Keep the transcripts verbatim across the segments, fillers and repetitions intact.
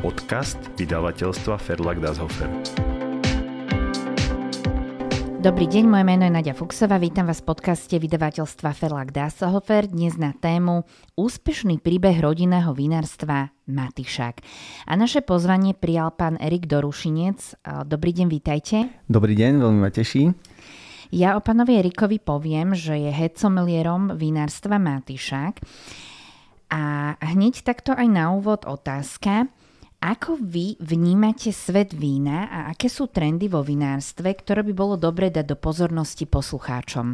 Podcast vydavateľstva Verlag Das Hofer. Dobrý deň, moje meno je Naďa Fuchsová, vítam vás v podcaste vydavateľstva Verlag Das Hofer, dnes na tému Úspešný príbeh rodinného vinárstva Matyšák. A naše pozvanie prijal pán Erik Dorušinec. Dobrý deň, vítajte. Dobrý deň, veľmi ma teší. Ja o pánovi Erikovi poviem, že je head sommeliérom vinárstva Matyšák. A hneď takto aj na úvod otázka, ako vy vnímate svet vína a aké sú trendy vo vinárstve, ktoré by bolo dobre dať do pozornosti poslucháčom?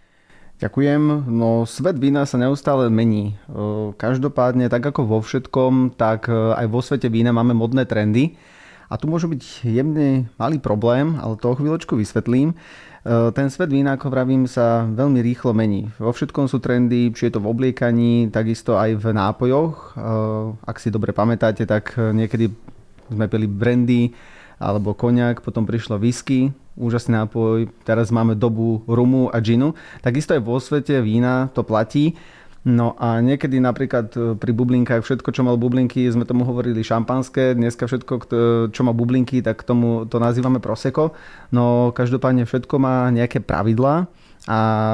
Ďakujem. No, svet vína sa neustále mení. Každopádne, tak ako vo všetkom, tak aj vo svete vína máme modné trendy. A tu môže byť jemne malý problém, ale to o chvíľočku vysvetlím. Ten svet vína, ako vravím, sa veľmi rýchlo mení. Vo všetkom sú trendy, či je to v obliekaní, takisto aj v nápojoch. Ak si dobre pamätáte, tak niekedy sme pili brandy alebo koniak, potom prišlo whisky, úžasný nápoj, teraz máme dobu rumu a džinu. Takisto aj vo svete vína to platí. No a niekedy napríklad pri bublinkách, všetko, čo mal bublinky, sme tomu hovorili šampanské, dneska všetko, čo má bublinky, tak tomu to nazývame prosecco. No každopádne všetko má nejaké pravidlá a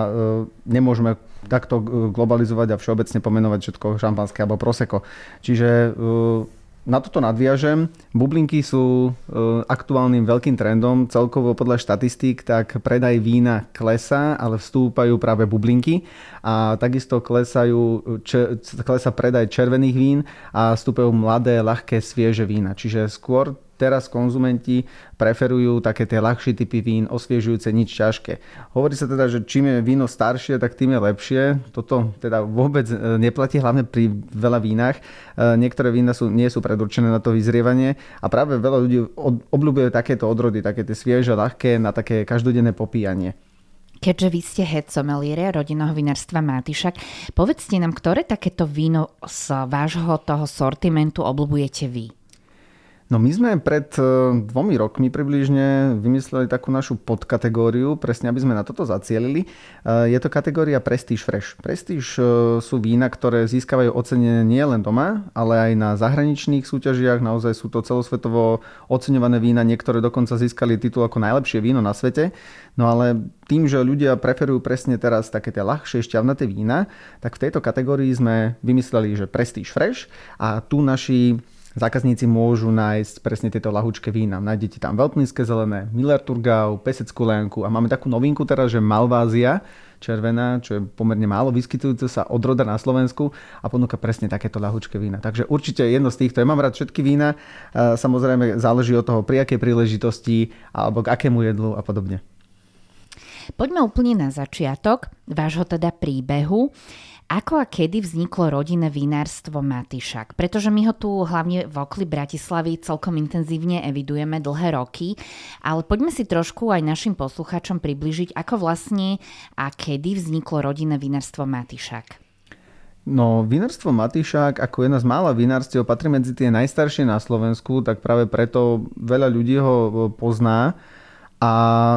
nemôžeme takto globalizovať a všeobecne pomenovať všetko šampanské alebo prosecco. Čiže na toto nadviažem. Bublinky sú aktuálnym veľkým trendom. Celkovo podľa štatistík tak predaj vína klesá, ale vstúpajú práve bublinky. A takisto klesajú, č- klesá predaj červených vín a vstúpajú mladé, ľahké, svieže vína. Čiže skôr teraz konzumenti preferujú také tie ľahšie typy vín, osviežujúce, nič ťažké. Hovorí sa teda, že čím je víno staršie, tak tým je lepšie. Toto teda vôbec neplatí, hlavne pri veľa vínach. Niektoré vína sú, nie sú predurčené na to vyzrievanie a práve veľa ľudí obľúbuje takéto odrody, také tie svieže, ľahké na také každodenné popíjanie. Keďže vy ste head sommelier rodinného vinárstva Matyšák, povedzte nám, ktoré takéto víno z vášho toho sortimentu obľúbujete vy? No my sme pred dvomi rokmi približne vymysleli takú našu podkategóriu, presne aby sme na toto zacielili. Je to kategória Prestige Fresh. Prestige sú vína, ktoré získavajú ocenenie nie len doma, ale aj na zahraničných súťažiach. Naozaj sú to celosvetovo oceňované vína, niektoré dokonca získali titul ako najlepšie víno na svete. No ale tým, že ľudia preferujú presne teraz také tie ľahšie šťavnaté vína, tak v tejto kategórii sme vymysleli, že Prestige Fresh a tu naši zákazníci môžu nájsť presne tieto ľahučké vína. Nájdete tam Veltlínske zelené, Müller-Thurgau, Peseckú Leanku a máme takú novinku teraz, že Malvázia červená, čo je pomerne málo vyskytujúce sa odroda na Slovensku a ponúka presne takéto ľahučké vína. Takže určite jedno z týchto. Ja mám rád všetky vína, samozrejme záleží od toho, pri akej príležitosti alebo k akému jedlu a podobne. Poďme úplne na začiatok vášho teda príbehu. Ako a kedy vzniklo rodinné vinárstvo Matyšák? Pretože my ho tu hlavne v okolí Bratislavy celkom intenzívne evidujeme dlhé roky, ale poďme si trošku aj našim poslucháčom približiť, ako vlastne a kedy vzniklo rodinné vinárstvo Matyšák. No, vinárstvo Matyšák ako jedna z mála vinárstiev patrí medzi tie najstaršie na Slovensku, tak práve preto veľa ľudí ho pozná a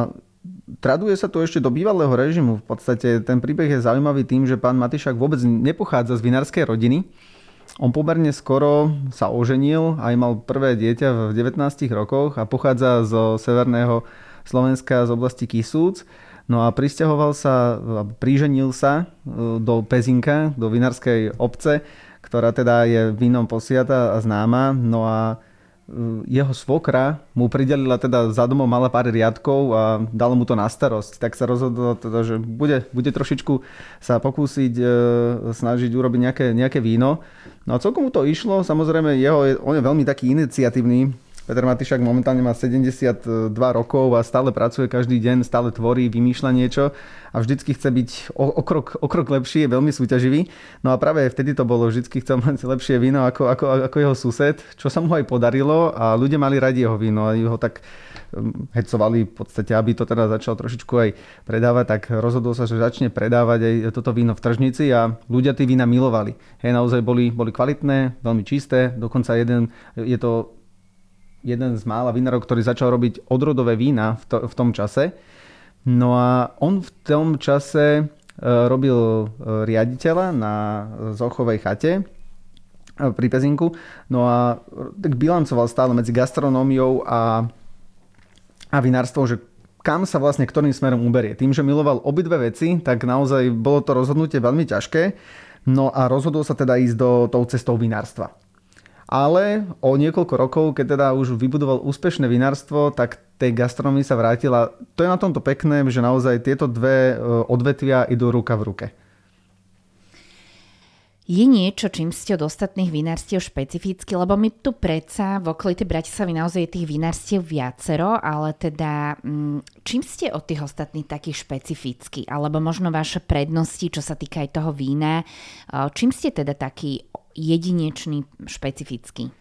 traduje sa to ešte do bývalého režimu. V podstate ten príbeh je zaujímavý tým, že pán Matyšák vôbec nepochádza z vinárskej rodiny. On pomerne skoro sa oženil, aj mal prvé dieťa v devätnástich rokoch a pochádza zo severného Slovenska z oblasti Kisúc. No a prisťahoval sa, priženil sa do Pezinka, do vinárskej obce, ktorá teda je vínom posiata a známa. No a jeho svokra mu pridelila teda za domov malé pár riadkov a dalo mu to na starosť. Tak sa rozhodol teda, že bude, bude trošičku sa pokúsiť e, snažiť urobiť nejaké, nejaké víno. No a celkom mu to išlo. Samozrejme, jeho, on je veľmi taký iniciatívny. Peter Matyšák momentálne má sedemdesiatdva rokov a stále pracuje každý deň, stále tvorí, vymýšľa niečo a vždycky chce byť o, o, krok, o krok lepší, je veľmi súťaživý. No a práve vtedy to bolo, vždycky chcel mať lepšie víno ako, ako, ako jeho sused, čo sa mu aj podarilo a ľudia mali radi jeho víno a ho tak hecovali v podstate, aby to teda začal trošičku aj predávať, tak rozhodol sa, že začne predávať aj toto víno v tržnici a ľudia tie vína milovali. Hej, naozaj boli, boli kvalitné, veľmi čisté, dokonca jeden, je to jeden z mála vinárov, ktorý začal robiť odrodové vína v, to, v tom čase. No a on v tom čase robil riaditeľa na Zochovej chate pri Pezinku. No a tak bilancoval stále medzi gastronómiou a, a vinárstvom, že kam sa vlastne ktorým smerom uberie. Tým, že miloval obidve veci, tak naozaj bolo to rozhodnutie veľmi ťažké. No a rozhodol sa teda ísť do tou cestou vinárstva. Ale o niekoľko rokov, keď teda už vybudoval úspešné vinárstvo, tak tej gastronomii sa vrátila. To je na tomto pekné, že naozaj tieto dve odvetvia idú ruka v ruke. Je niečo, čím ste od ostatných vinárstiev špecificky? Lebo my tu predsa v okolitej Bratislavy naozaj je tých vinárstiev viacero, ale teda čím ste od tých ostatných takých špecificky? Alebo možno vaše prednosti, čo sa týka aj toho vína? Čím ste teda taký jedinečný, špecifický?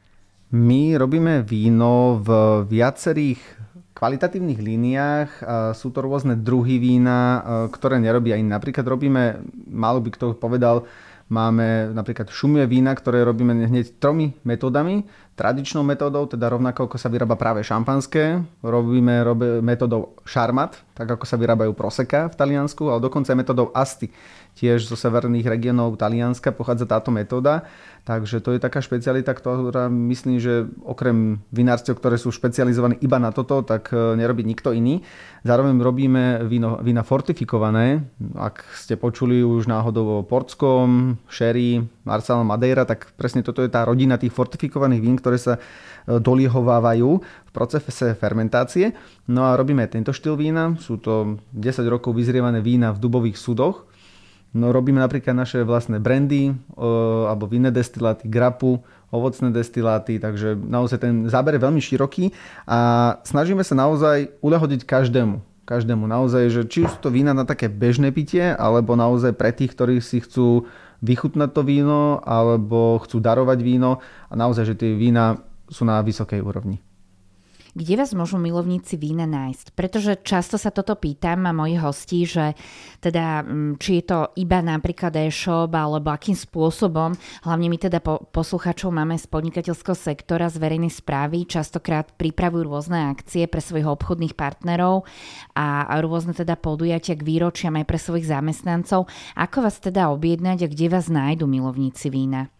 My robíme víno v viacerých kvalitatívnych líniách. Sú to rôzne druhy vína, ktoré nerobia iní. Napríklad robíme, málo by kto povedal, máme napríklad šumivé vína, ktoré robíme hneď tromi metódami. Tradičnou metódou, teda rovnako ako sa vyrába práve šampanské, robíme metódou šarmat, tak ako sa vyrábajú prosecca v Taliansku, ale dokonca aj metódou asti. Tiež zo severných regiónov Talianska pochádza táto metóda. Takže to je taká špecialita, ktorá myslím, že okrem vinárstiev, ktoré sú špecializované iba na toto, tak nerobí nikto iný. Zároveň robíme víno, vína fortifikované. Ak ste počuli už náhodou o portskom, sherry, Marsala, Madeira, tak presne toto je tá rodina tých fortifikovaných vín, ktoré sa doliehovávajú v procese fermentácie. No a robíme tento štýl vína. Sú to desať rokov vyzrievané vína v dubových sudoch. No, robíme napríklad naše vlastné brandy alebo vinné destiláty, grapu, ovocné destiláty, takže naozaj ten záber je veľmi široký a snažíme sa naozaj uľahodiť každému. Každému naozaj, že či už to vína na také bežné pitie, alebo naozaj pre tých, ktorí si chcú vychutnať to víno, alebo chcú darovať víno a naozaj, že tie vína sú na vysokej úrovni. Kde vás môžu milovníci vína nájsť? Pretože často sa toto pýtam a mojich hostí, že teda či je to iba napríklad e-shop alebo akým spôsobom, hlavne my teda po, posluchačov máme z podnikateľského sektora, z verejnej správy, častokrát pripravujú rôzne akcie pre svojich obchodných partnerov a, a rôzne teda podujatia k výročiam aj pre svojich zamestnancov. Ako vás teda objednať a kde vás nájdu milovníci vína?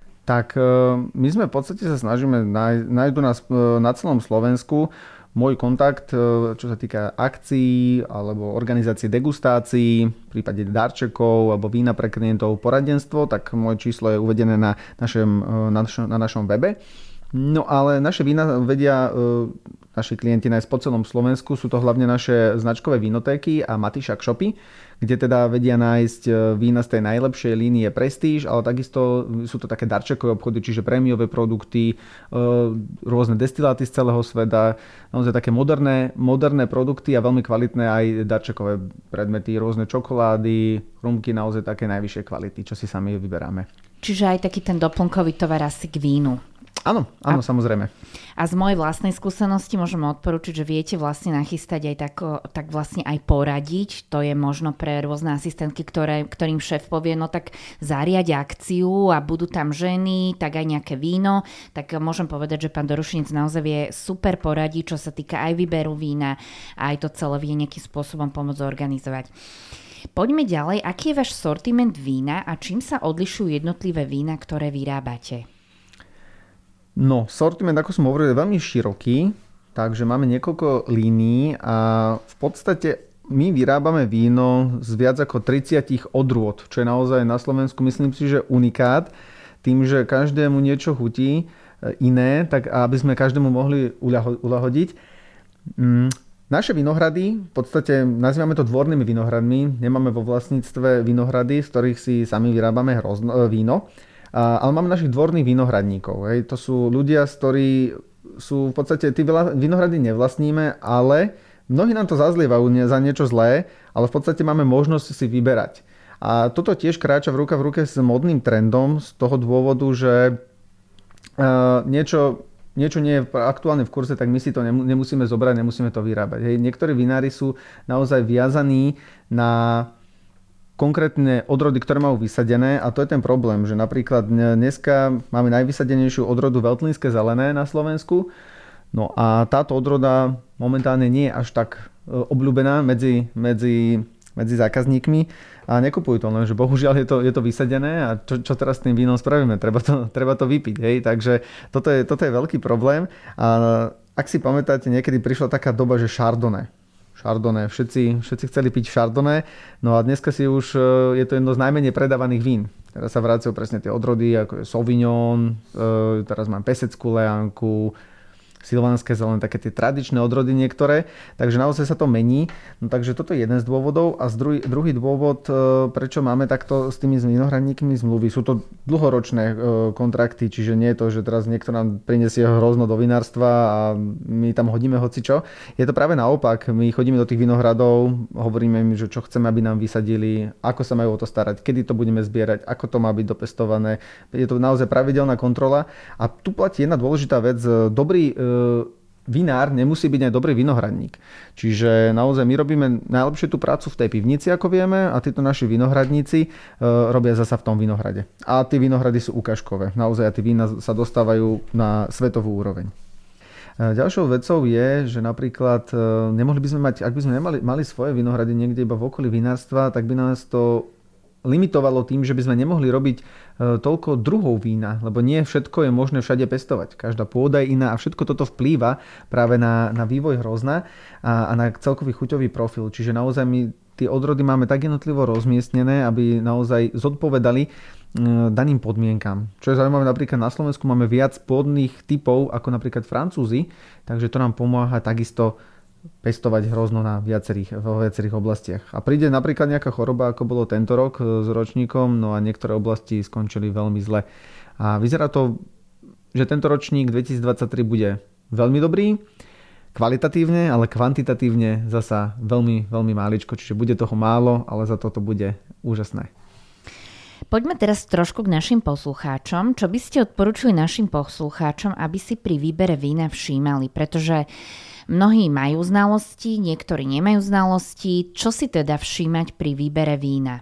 Tak my sme v podstate sa snažíme, nájdu nás na celom Slovensku. Môj kontakt, čo sa týka akcií alebo organizácie degustácií, v prípade darčekov alebo vína pre klientov, poradenstvo, tak moje číslo je uvedené na našom, na našom, na našom webe. No ale naše vína vedia naši klienti nájsť po celom Slovensku. Sú to hlavne naše značkové vínotéky a Matišak shopy, kde teda vedia nájsť vína z tej najlepšej línie Prestige, ale takisto sú to také darčekové obchody, čiže prémiové produkty, rôzne destiláty z celého sveta, naozaj také moderné, moderné produkty a veľmi kvalitné aj darčekové predmety, rôzne čokolády, rumky naozaj také najvyššie kvality, čo si sami vyberáme. Čiže aj taký ten doplnkový tovar asi k vínu. Áno, áno, a, samozrejme. A z mojej vlastnej skúsenosti môžeme odporučiť, že viete vlastne nachystať aj tak, tak vlastne aj poradiť. To je možno pre rôzne asistentky, ktoré, ktorým šéf povie, no tak zariaď akciu a budú tam ženy, tak aj nejaké víno. Tak môžem povedať, že pán Dorušinec naozaj vie super poradiť, čo sa týka aj výberu vína a aj to celé vie nejakým spôsobom pomôcť zorganizovať. Poďme ďalej. Aký je váš sortiment vína a čím sa odlišujú jednotlivé vína, ktoré vyrábate? No, sortiment, ako som hovoril, je veľmi široký, takže máme niekoľko línií a v podstate my vyrábame víno z viac ako tridsať odrôd, čo je naozaj na Slovensku, myslím si, že unikát, tým, že každému niečo chutí iné, tak aby sme každému mohli uľahodiť. Naše vinohrady, v podstate nazývame to dvornými vinohradmi, nemáme vo vlastníctve vinohrady, z ktorých si sami vyrábame hrozno, víno. Ale máme našich dvorných vinohradníkov. Hej. To sú ľudia, ktorí sú v podstate, tí vinohrady nevlastníme, ale mnohí nám to zazlievajú za niečo zlé, ale v podstate máme možnosť si vyberať. A toto tiež kráča v ruka v ruke s modným trendom z toho dôvodu, že niečo, niečo nie je aktuálne v kurze, tak my si to nemusíme zobrať, nemusíme to vyrábať. Hej. Niektorí vinári sú naozaj viazaní na konkrétne odrody, ktoré majú vysadené a to je ten problém, že napríklad dneska máme najvysadenejšiu odrodu veltlínske zelené na Slovensku, no a táto odroda momentálne nie je až tak obľúbená medzi, medzi medzi zákazníkmi a nekupujú to, lenže bohužiaľ je to, je to vysadené a čo, čo teraz s tým vínom spravíme? Treba to, treba to vypiť, hej? Takže toto je, toto je veľký problém a ak si pamätáte, niekedy prišla taká doba, že Chardonnay. Chardonnay, všetci, všetci chceli piť Chardonnay, no a dneska si už, je to jedno z najmenej predávaných vín. Teraz sa vracajú presne tie odrody, ako je Sauvignon, teraz mám Peseckú leánku, silvánske zelené, také tie tradičné odrody niektoré, takže naozaj sa to mení. No, takže toto je jeden z dôvodov a z druhý, druhý dôvod, prečo máme takto s tými vinohradníkmi zmluvy, sú to dlhoročné kontrakty, čiže nie je to, že teraz niekto nám prinesie hrozno do vinárstva a my tam hodíme hocičo. Je to práve naopak, my chodíme do tých vinohradov, hovoríme im, že čo chceme, aby nám vysadili, ako sa majú o to starať, kedy to budeme zbierať, ako to má byť dopestované. Je to naozaj pravidelná kontrola a tu platí jedna dôležitá vec, dobrý vinár nemusí byť aj dobrý vinohradník. Čiže naozaj my robíme najlepšie tú prácu v tej pivnici, ako vieme, a títo naši vinohradníci robia zasa v tom vinohrade. A tie vinohrady sú ukážkové. Naozaj tie vína sa dostávajú na svetovú úroveň. Ďalšou vecou je, že napríklad nemohli by sme mať, ak by sme nemali, mali svoje vinohrady niekde iba v okolí vinárstva, tak by nás to limitovalo tým, že by sme nemohli robiť toľko druhov vína, lebo nie všetko je možné všade pestovať. Každá pôda je iná a všetko toto vplýva práve na, na vývoj hrozna a, a na celkový chuťový profil. Čiže naozaj my tie odrody máme tak jednotlivo rozmiestnené, aby naozaj zodpovedali daným podmienkam. Čo je zaujímavé, napríklad na Slovensku máme viac pôdnych typov ako napríklad Francúzi, takže to nám pomáha takisto pestovať hrozno na viacerých, vo viacerých oblastiach. A príde napríklad nejaká choroba, ako bolo tento rok s ročníkom, no a niektoré oblasti skončili veľmi zle. A vyzerá to, že tento ročník dvetisícdvadsaťtri bude veľmi dobrý, kvalitatívne, ale kvantitatívne zasa veľmi, veľmi máličko, čiže bude toho málo, ale za to to bude úžasné. Poďme teraz trošku k našim poslucháčom. Čo by ste odporúčili našim poslucháčom, aby si pri výbere vína všímali? Pretože mnohí majú znalosti, niektorí nemajú znalosti. Čo si teda všímať pri výbere vína?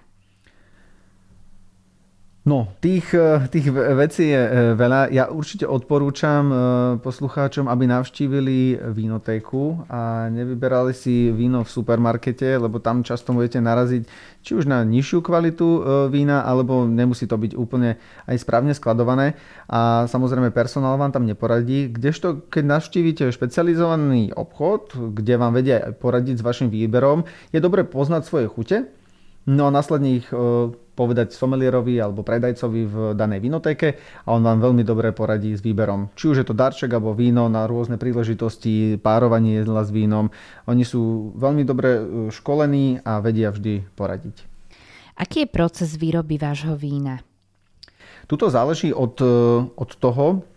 No, tých, tých vecí je veľa. Ja určite odporúčam poslucháčom, aby navštívili vínotéku a nevyberali si víno v supermarkete, lebo tam často môžete naraziť či už na nižšiu kvalitu vína, alebo nemusí to byť úplne aj správne skladované. A samozrejme personál vám tam neporadí. Kdežto, keď navštívite špecializovaný obchod, kde vám vedia poradiť s vašim výberom, je dobre poznať svoje chute, no a následne ich povedať somelierovi alebo predajcovi v danej vinotéke a on vám veľmi dobre poradí s výberom. Či už je to darček alebo víno na rôzne príležitosti, párovanie jedla s vínom. Oni sú veľmi dobre školení a vedia vždy poradiť. Aký je proces výroby vášho vína? Tuto záleží od, od toho,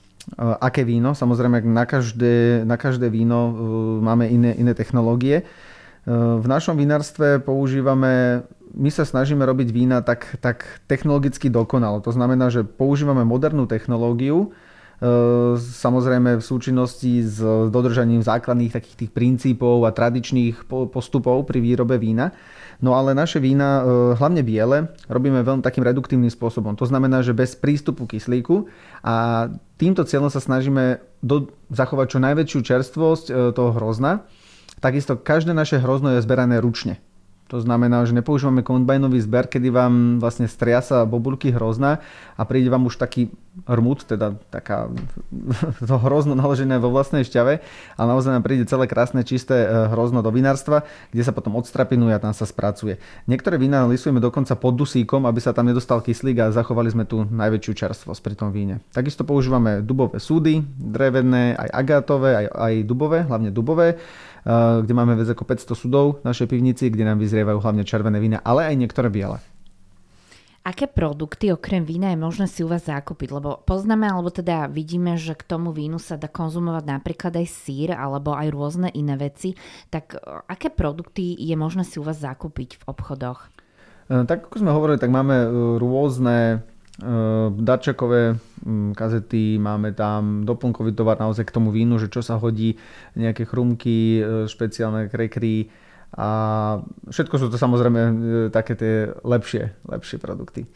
aké víno. Samozrejme, na každé, na každé víno máme iné, iné technológie. V našom vinárstve používame, my sa snažíme robiť vína tak, tak technologicky dokonalo. To znamená, že používame modernú technológiu, samozrejme v súčinnosti s dodržaním základných takých tých princípov a tradičných postupov pri výrobe vína. No ale naše vína, hlavne biele, robíme veľmi takým reduktívnym spôsobom. To znamená, že bez prístupu kyslíku a týmto cieľom sa snažíme do, zachovať čo najväčšiu čerstvosť toho hrozna. Takisto každé naše hrozno je zberané ručne. To znamená, že nepoužívame kombajnový zber, kedy vám vlastne striasa bobulky hrozna a príde vám už taký rmut, teda taká to hrozno naložené vo vlastnej šťave a naozaj nám príde celé krásne čisté hrozno do vinárstva, kde sa potom odstrapinuje a tam sa spracuje. Niektoré vína lisujeme dokonca pod dusíkom, aby sa tam nedostal kyslík a zachovali sme tu najväčšiu čerstvosť pri tom víne. Takisto používame dubové súdy, drevené, aj agátové, aj, aj dubové, hlavne dubové, kde máme viac ako päťsto sudov v našej pivnici, kde nám vyzrievajú hlavne červené vína, ale aj niektoré biele. Aké produkty okrem vína je možné si u vás zakúpiť? Lebo poznáme, alebo teda vidíme, že k tomu vínu sa dá konzumovať napríklad aj sír, alebo aj rôzne iné veci. Tak aké produkty je možné si u vás zakúpiť v obchodoch? Tak ako sme hovorili, tak máme rôzne darčekové kazety, máme tam doplnkový tovar naozaj k tomu vínu, že čo sa hodí, nejaké chrumky, špeciálne krekry a všetko sú to samozrejme také tie lepšie, lepšie produkty.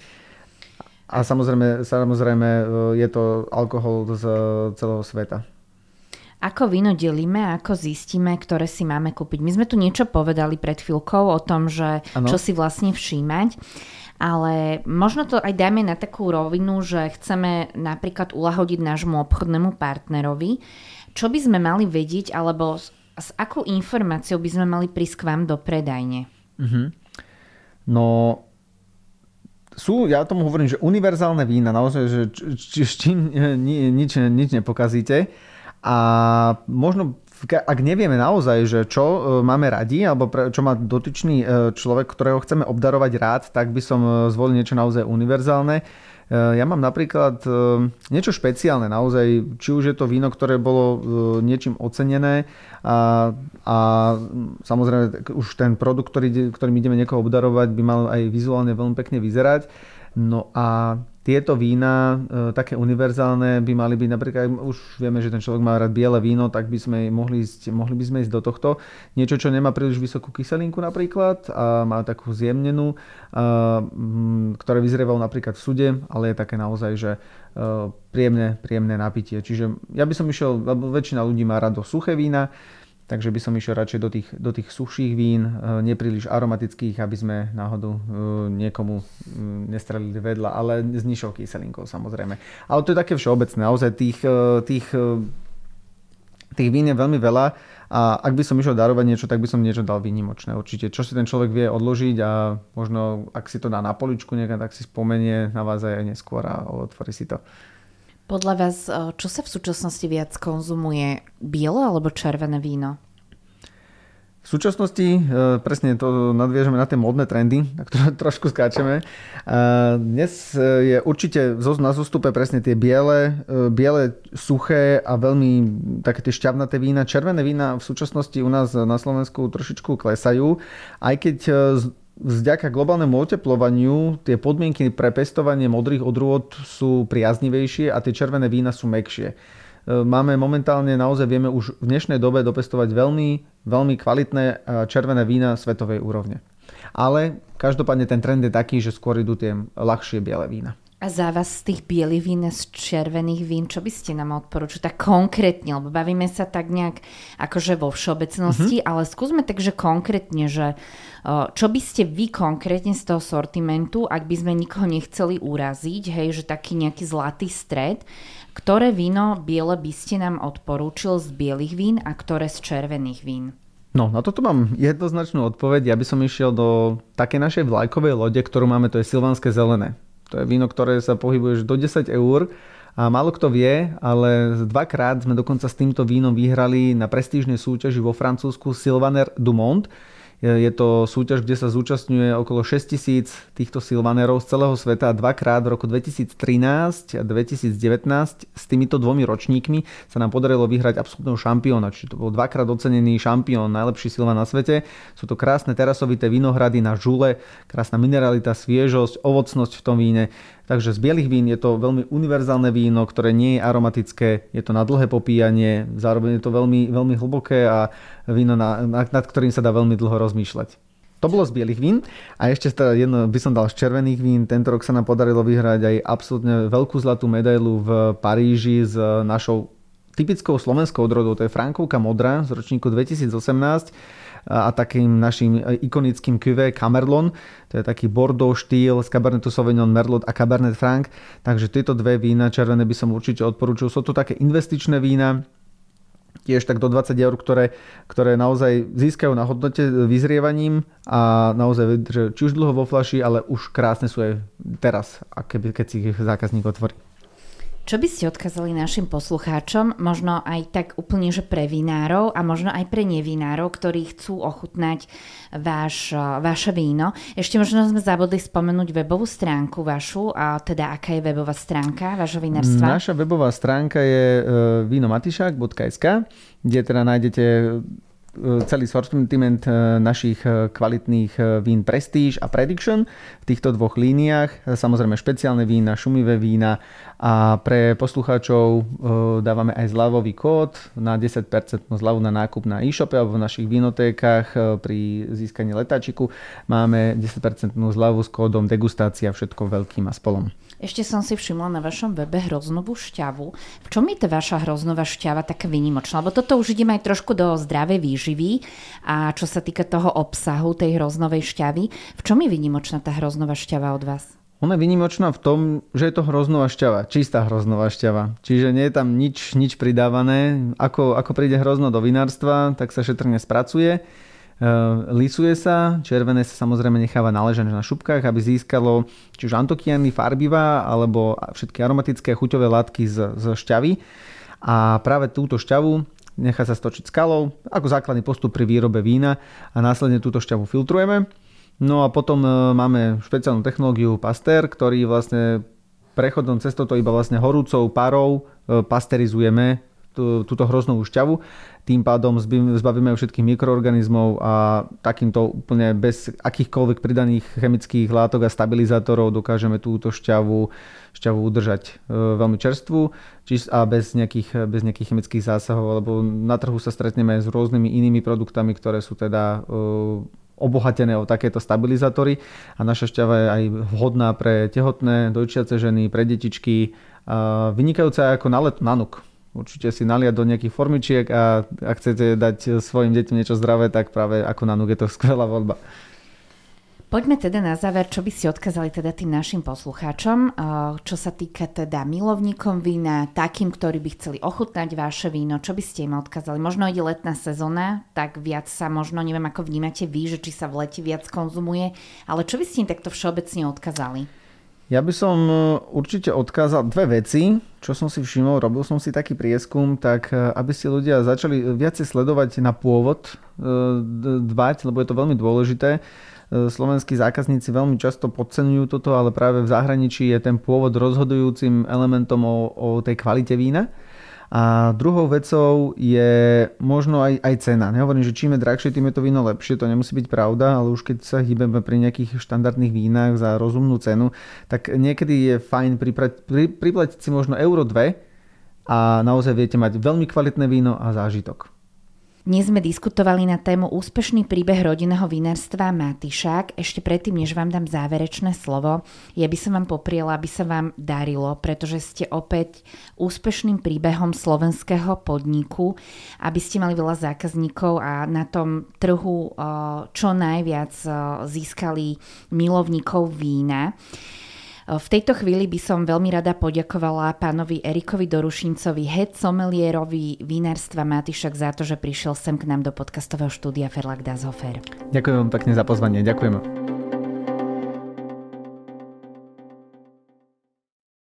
A samozrejme, samozrejme je to alkohol z celého sveta. Ako víno delíme, ako zistíme, ktoré si máme kúpiť? My sme tu niečo povedali pred chvíľkou o tom, že ano. Čo si vlastne všímať, ale možno to aj dáme na takú rovinu, že chceme napríklad ulahodiť nášmu obchodnému partnerovi. Čo by sme mali vedieť, alebo s, s akou informáciou by sme mali prísť k vám do predajne? Mm-hmm. No... Sú, ja tomu hovorím, že univerzálne vína, naozaj, že či, s čím nič, nič nepokazíte. A možno, ak nevieme naozaj, že čo máme radi, alebo čo má dotyčný človek, ktorého chceme obdarovať rád, tak by som zvolil niečo naozaj univerzálne. Ja mám napríklad niečo špeciálne, naozaj, či už je to víno, ktoré bolo niečím ocenené a, a samozrejme už ten produkt, ktorý, ktorým ideme niekoho obdarovať, by mal aj vizuálne veľmi pekne vyzerať. No a tieto vína, e, také univerzálne, by mali byť napríklad, už vieme, že ten človek má rád biele víno, tak by sme mohli ísť, mohli by sme ísť do tohto. Niečo, čo nemá príliš vysokú kyselinku napríklad a má takú zjemnenú, a, m, ktoré vyzrievajú napríklad v sude, ale je také naozaj, že e, príjemné, príjemné napitie. Čiže ja by som išiel, lebo väčšina ľudí má rado suché vína, takže by som išiel radšej do tých, do tých suších vín, nepríliš aromatických, aby sme náhodou niekomu nestrelili vedľa, ale s nižšou kyselinkou samozrejme. Ale to je také všeobecné, naozaj tých, tých, tých vín je veľmi veľa a ak by som išiel darovať niečo, tak by som niečo dal výnimočné určite. Čo si ten človek vie odložiť a možno ak si to dá na poličku niekam, tak si spomenie na vás aj neskôr a otvorí si to. Podľa vás, čo sa v súčasnosti viac konzumuje, biele alebo červené víno? V súčasnosti presne to nadviežeme na tie módne trendy, na ktoré trošku skáčeme. Dnes je určite na zostupe presne tie biele, biele, suché a veľmi také tie šťavnaté vína. Červené vína v súčasnosti u nás na Slovensku trošičku klesajú, aj keď vďaka globálnemu oteplovaniu tie podmienky pre pestovanie modrých odrôd sú priaznivejšie a tie červené vína sú mäkšie. Máme momentálne, naozaj vieme už v dnešnej dobe dopestovať veľmi, veľmi kvalitné červené vína svetovej úrovne. Ale každopádne ten trend je taký, že skôr idú tie ľahšie biele vína. A za vás z tých bielých vín a z červených vín, čo by ste nám odporúčili tak konkrétne, lebo bavíme sa tak nejak akože vo všeobecnosti, mm-hmm. ale skúsme takže konkrétne, že čo by ste vy konkrétne z toho sortimentu, ak by sme nikoho nechceli uraziť, hej, že taký nejaký zlatý stred, ktoré víno biele by ste nám odporúčil z bielých vín a ktoré z červených vín? No, na toto mám jednoznačnú odpoveď. Ja by som išiel do takej našej vlajkovej lode, ktorú máme, to je Silvanské zelené. To je víno, ktoré sa pohybuje do desať eur a málo kto vie, ale dvakrát sme dokonca s týmto vínom vyhrali na prestížnej súťaži vo Francúzsku Sylvaner du Monde. Je to súťaž, kde sa zúčastňuje okolo šesťtisíc týchto Sylvanerov z celého sveta a dvakrát v roku dvetisíctrinásť a dvetisícdevätnásť s týmito dvomi ročníkmi sa nám podarilo vyhrať absolútneho šampióna. Čiže to bol dvakrát ocenený šampión, najlepší Sylvan na svete. Sú to krásne terasovité vinohrady na žule, krásna mineralita, sviežosť, ovocnosť v tom víne. Takže z bielých vín je to veľmi univerzálne víno, ktoré nie je aromatické, je to na dlhé popíjanie, zároveň je to veľmi, veľmi hlboké a víno, na, nad ktorým sa dá veľmi dlho rozmýšľať. To bolo z bielých vín a ešte teda jedno by som dal z červených vín. Tento rok sa nám podarilo vyhrať aj absolútne veľkú zlatú medailu v Paríži s našou typickou slovenskou odrodou, to je Frankovka modrá z ročníku dvetisícosemnásť a takým našim ikonickým cuvée Camerlon, to je taký Bordeaux štýl z Cabernetu Sauvignon Merlot a Cabernet Franc, takže tieto dve vína červené by som určite odporúčil. Sú to také investičné vína, tiež tak do dvadsať eur, ktoré, ktoré naozaj získajú na hodnote vyzrievaním a naozaj vydržia či už dlho vo fľaši, ale už krásne sú aj teraz, keď si ich zákazník otvorí. Čo by ste odkázali našim poslucháčom, možno aj tak úplne, že pre vinárov a možno aj pre nevinárov, ktorí chcú ochutnať váš, vaše víno? Ešte možno sme zabudli spomenúť webovú stránku vašu, a teda aká je webová stránka vášho vinárstva? Naša webová stránka je vinomatišák bodka es ká, kde teda nájdete celý sortiment našich kvalitných vín Prestige a Prediction v týchto dvoch líniách. Samozrejme špeciálne vína, šumivé vína a pre poslucháčov dávame aj zľavový kód na desať percent zľavu na nákup na e-shope alebo v našich vinotékach. Pri získaní letáčiku máme desať percent zľavu s kódom degustácia všetko veľkým a spolom. Ešte som si všimla na vašom webe hroznovú šťavu. V čom je tá vaša hroznová šťava taká výnimočná? Lebo toto už ideme aj trošku do zdravej výživy a čo sa týka toho obsahu tej hroznovej šťavy. V čom je výnimočná tá hroznová šťava od vás? Ona je výnimočná v tom, že je to hroznová šťava, čistá hroznová šťava. Čiže nie je tam nič, nič pridávané. Ako, ako príde hrozno do vinárstva, tak sa šetrne spracuje. Lisuje sa, červené sa samozrejme necháva naležať na šupkách, aby získalo či už antokiany, farbivá alebo všetky aromatické chuťové látky z, z šťavy. A práve túto šťavu nechá sa stočiť skalou ako základný postup pri výrobe vína a následne túto šťavu filtrujeme. No a potom máme špeciálnu technológiu Pasteur, ktorý vlastne prechodom cez toto iba vlastne horúcou parou pasterizujeme túto hroznovú šťavu. Tým pádom zbavíme všetkých mikroorganizmov a takýmto úplne bez akýchkoľvek pridaných chemických látok a stabilizátorov dokážeme túto šťavu, šťavu udržať veľmi čerstvú a bez nejakých, bez nejakých chemických zásahov, lebo na trhu sa stretneme s rôznymi inými produktami, ktoré sú teda obohatené o takéto stabilizátory a naša šťava je aj vhodná pre tehotné, dojčiace ženy, pre detičky a vynikajúca ako na let na nuk. Určite si naliať do nejakých formičiek a ak chcete dať svojim deťom niečo zdravé, tak práve ako na nuk je to skvelá voľba. Poďme teda na záver, čo by ste odkázali teda tým našim poslucháčom, čo sa týka teda milovníkom vína, takým, ktorí by chceli ochutnať vaše víno, čo by ste im odkázali? Možno ide letná sezóna, tak viac sa možno, neviem ako vnímate vy, že či sa v lete viac konzumuje, ale čo by ste im takto všeobecne odkázali? Ja by som určite odkázal dve veci, čo som si všimol, robil som si taký prieskum, tak aby si ľudia začali viacej sledovať na pôvod, dbať, lebo je to veľmi dôležité. Slovenskí zákazníci veľmi často podceňujú toto, ale práve v zahraničí je ten pôvod rozhodujúcim elementom o, o tej kvalite vína. A druhou vecou je možno aj, aj cena. Nehovorím, že čím je drahšie, tým je to víno lepšie, to nemusí byť pravda, ale už keď sa hýbeme pri nejakých štandardných vínach za rozumnú cenu, tak niekedy je fajn priplatiť pri, priplatiť si možno euro dve a naozaj viete mať veľmi kvalitné víno a zážitok. Dnes sme diskutovali na tému úspešný príbeh rodinného vinárstva Matyšák. Ešte predtým, než vám dám záverečné slovo, ja by som vám popriela, aby sa vám darilo, pretože ste opäť úspešným príbehom slovenského podniku, aby ste mali veľa zákazníkov a na tom trhu čo najviac získali milovníkov vína. V tejto chvíli by som veľmi rada poďakovala pánovi Erikovi Dorušincovi, head somelierovi vinárstva Matyšák za to, že prišiel sem k nám do podcastového štúdia Verlag Das Hofer. Ďakujem vám pekne za pozvanie, ďakujem.